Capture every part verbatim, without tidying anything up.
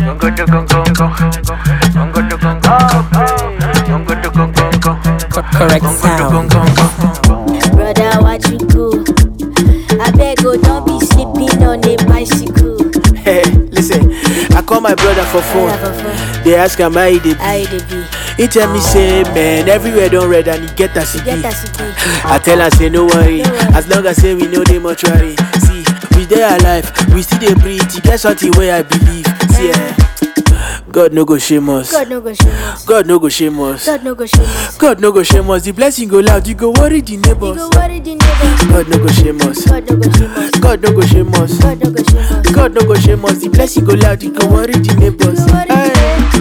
Correct sound. Brother, what you do? I beg you, don't be sleeping on a bicycle. Hey, listen, I call my brother for phone. They ask him how he dey be. He tell me say, man, everywhere don't red and he get a C D. I tell her say no worry, as long as say we know the mortuary. See, we dey alive, we still dey breathe. He get something where I believe. See, eh, God no go shame us. God no go shame us. God no go shame us. God no go shame us. God no go shame us. The blessing go loud, you go worry the You neighbors. go worry the neighbors. God no go shame us. God no go shame us. God no go shame us. God no go shame us. God no go shame us. The blessing go loud, you go worry the neighbors. You go worry the Aye.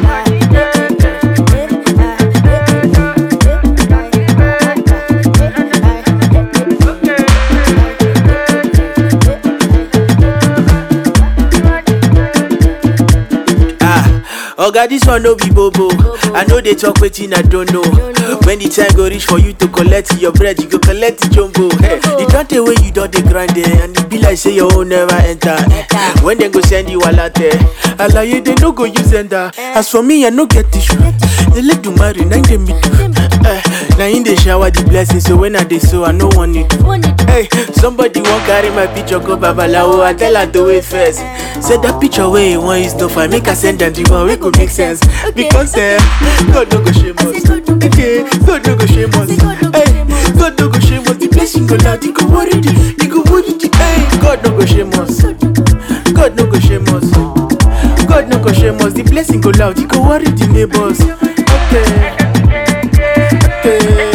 Oga, this one no be bobo. I know they talk wetin I don't know. When the time go reach for you to collect your bread, you go collect the jumbo. Hey, you don't tell when you don't dey grind there, and it be like say your own never enter. When they go send you a latte, alaye they no go use enter. As for me, I no get tissue. They let you marry, now they me do. Now in the shower the blessing, so when I dey so I no want it. Hey, somebody won't carry my picture go babalawo. I tell her to wait first. Say that picture where you want is no fine. Make her send them the one we could make sense. Because eh, God no go shame us. Okay, God no go shame us. Hey, God no go shame us. The blessing go loud, you go worry the, you go worry the. Hey, God no go shame us. God no go shame us. God no go shame us. The blessing go loud, you go worry the neighbors. Okay, okay.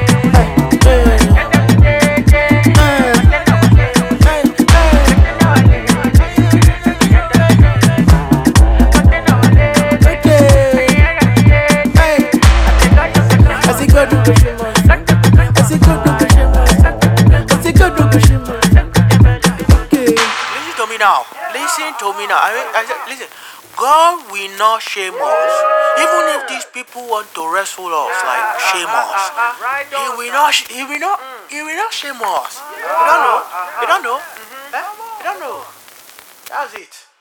Now, listen to me now. I mean, I said, listen, God will not shame us. Even if these people want to wrestle us, like shame us, He will not. He will not. He will not shame us. You don't know. You don't know. Eh? You don't know. That's it.